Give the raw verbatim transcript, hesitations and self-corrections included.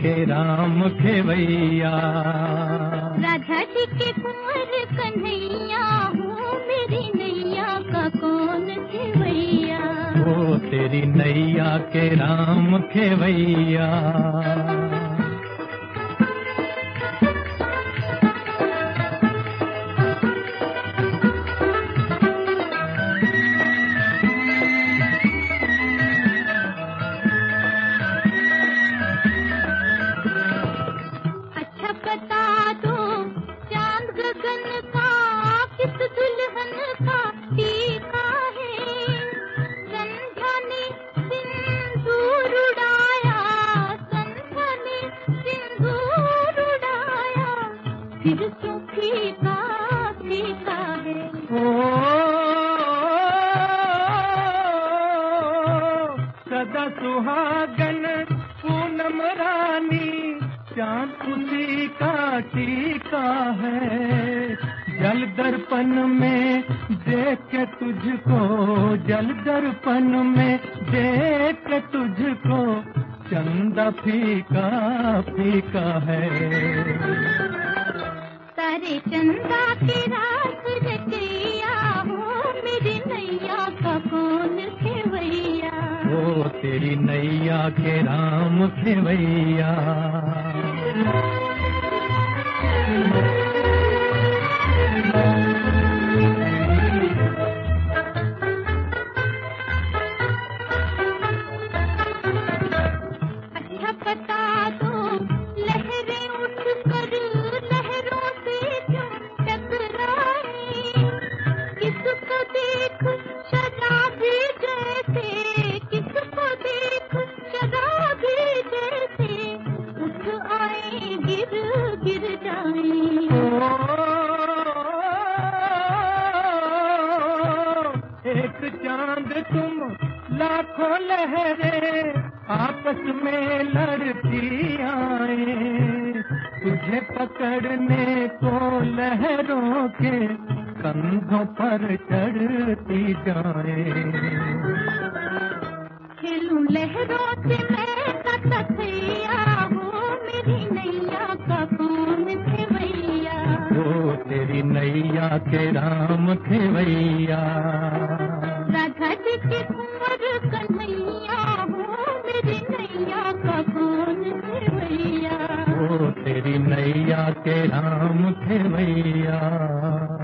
के राम खेवैया। राधा जी के कुंवर कन्हैया हूँ, मेरी नैया का कौन खेवैया। ओ तेरी नैया के राम खेवैया। फिर क्यों फीका फीका है। ओ सदा सुहागन पूनम रानी, चांद उसी का टीका है। जल दर्पण में देख के तुझको, जल दर्पण में देख के तुझको, चंदा फीका फीका है। सारे चंदा के रात रचैया हो, मेरी नैया का कौन खेवैया। ओ तेरी नैया के राम खेवैया। अच्छा बता दो लहरें उठ कर लहरों से क्यों टकराए। किसको देख शराबी जैसे, किसको देख शराबी जैसे, उठ आए गिर गिर जाए। एक चांद तुम लाखों लहरें आपस में लड़ती आए, तुझे पकड़ने को लहरों के कंधों पर चढ़ती जाए। खेलूं लहरों से मैं कथैया हूँ, मेरी नैया का कौन खेवैया। ओ तेरी नैया के राम खेवैया। राधा जी के कुंवर कन्हैया हूँ, मेरी नैया का कौन खेवैया। ओ तेरी नैया के राम खेवैया।